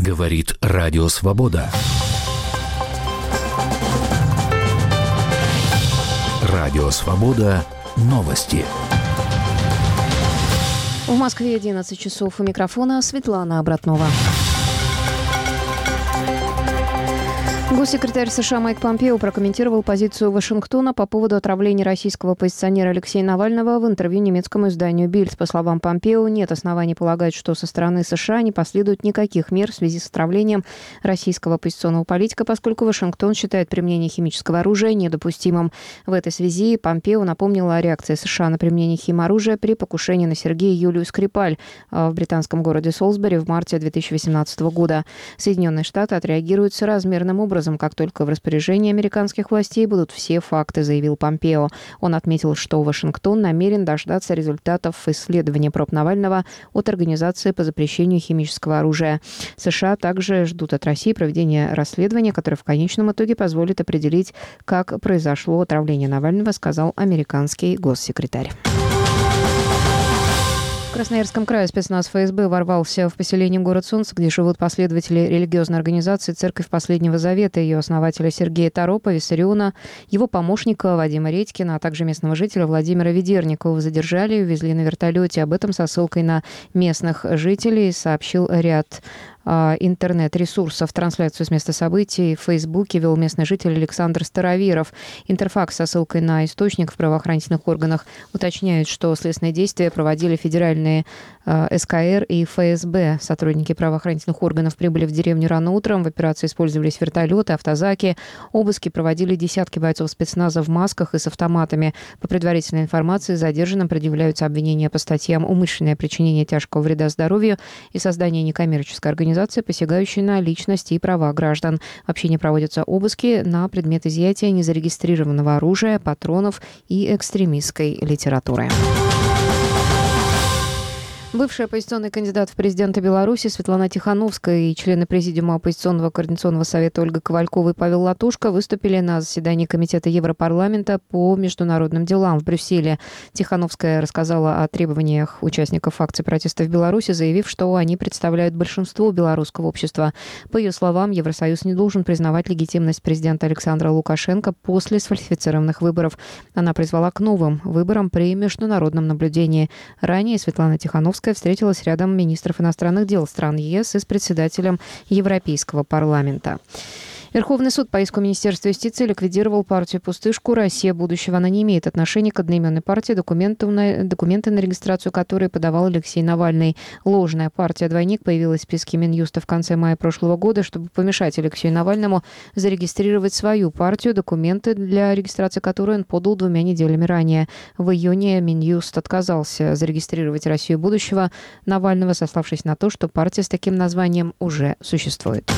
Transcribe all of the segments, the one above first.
Говорит Радио Свобода. Радио Свобода. Новости. В Москве 11 часов. У микрофона Светлана Обратнова. Госсекретарь США Майк Помпео прокомментировал позицию Вашингтона по поводу отравления российского оппозиционера Алексея Навального в интервью немецкому изданию «Бильд». По словам Помпео, нет оснований полагать, что со стороны США не последует никаких мер в связи с отравлением российского оппозиционного политика, поскольку Вашингтон считает применение химического оружия недопустимым. В этой связи Помпео напомнил о реакции США на применение химоружия при покушении на Сергея и Юлию Скрипаль в британском городе Солсбери в марте 2018 года. Соединенные Штаты отреагируют соразмерным образом, как только в распоряжении американских властей будут все факты, заявил Помпео. Он отметил, что Вашингтон намерен дождаться результатов исследования проб Навального от Организации по запрещению химического оружия. США также ждут от России проведения расследования, которое в конечном итоге позволит определить, как произошло отравление Навального, сказал американский госсекретарь. В Красноярском крае спецназ ФСБ ворвался в поселение Город Солнца, где живут последователи религиозной организации «Церковь Последнего Завета», ее основателя Сергея Торопа, Виссариона, его помощника Вадима Редькина, а также местного жителя Владимира Ведерникова. Задержали и увезли на вертолете. Об этом со ссылкой на местных жителей сообщил ряд интернет-ресурсов. Трансляцию с места событий в Фейсбуке вел местный житель Александр Староверов. Интерфакс со ссылкой на источник в правоохранительных органах уточняет, что следственные действия проводили федеральные СКР и ФСБ. Сотрудники правоохранительных органов прибыли в деревню рано утром. В операции использовались вертолеты, автозаки. Обыски проводили десятки бойцов спецназа в масках и с автоматами. По предварительной информации, задержанным предъявляются обвинения по статьям «Умышленное причинение тяжкого вреда здоровью» и «Создание некоммерческой организации, посягающей на личности и права граждан». Вообще не проводятся обыски на предмет изъятия незарегистрированного оружия, патронов и экстремистской литературы. Бывший оппозиционный кандидат в президенты Беларуси Светлана Тихановская и члены Президиума Оппозиционного координационного совета Ольга Ковалькова и Павел Латушко выступили на заседании Комитета Европарламента по международным делам в Брюсселе. Тихановская рассказала о требованиях участников акций протеста в Беларуси, заявив, что они представляют большинство белорусского общества. По ее словам, Евросоюз не должен признавать легитимность президента Александра Лукашенко после сфальсифицированных выборов. Она призвала к новым выборам при международном наблюдении. Ранее Светлана Тихановская встретилась рядом министров иностранных дел стран ЕС и с председателем Европейского парламента. Верховный суд по иску Министерства юстиции ликвидировал партию «Пустышку. Россия будущего». Она не имеет отношения к одноименной партии, документы на регистрацию которой подавал Алексей Навальный. Ложная партия «Двойник» появилась в списке Минюста в конце мая прошлого года, чтобы помешать Алексею Навальному зарегистрировать свою партию, документы для регистрации которой он подал 2 неделями ранее. В июне Минюст отказался зарегистрировать «Россию будущего» Навального, сославшись на то, что партия с таким названием уже существует.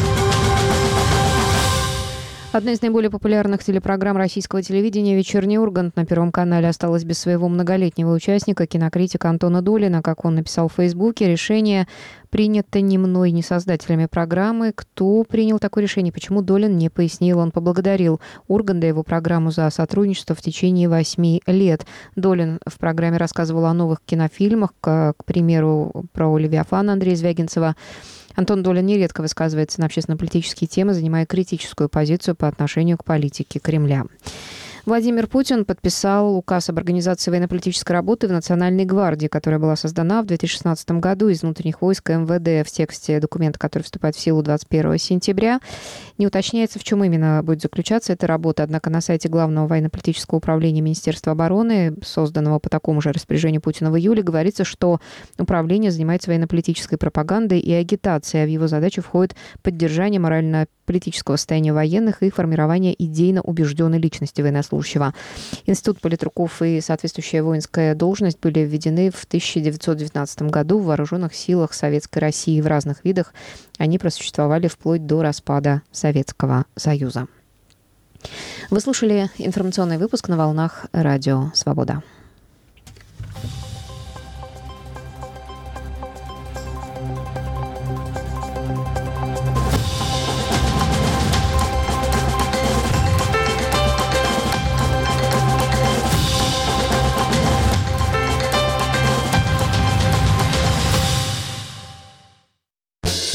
Одна из наиболее популярных телепрограмм российского телевидения «Вечерний Ургант» на Первом канале осталась без своего многолетнего участника, кинокритика Антона Долина. Как он написал в Фейсбуке, решение принято не мной, не создателями программы. Кто принял такое решение, почему, Долин не пояснил. Он поблагодарил Урганта и его программу за сотрудничество в течение 8 лет. Долин в программе рассказывал о новых кинофильмах, к примеру, про «Левиафана» Андрея Звягинцева. Антон Долин нередко высказывается на общественно-политические темы, занимая критическую позицию по отношению к политике Кремля. Владимир Путин подписал указ об организации военно-политической работы в Национальной гвардии, которая была создана в 2016 году из внутренних войск МВД. В тексте документа, который вступает в силу 21 сентября, не уточняется, в чем именно будет заключаться эта работа. Однако на сайте Главного военно-политического управления Министерства обороны, созданного по такому же распоряжению Путина в июле, говорится, что управление занимается военно-политической пропагандой и агитацией, а в его задачу входит поддержание морально-политического состояния военных и формирование идейно убежденной личности военнослужащих. Институт политруков и соответствующая воинская должность были введены в 1919 году в Вооруженных силах Советской России в разных видах. Они просуществовали вплоть до распада Советского Союза. Вы слушали информационный выпуск на волнах Радио Свобода.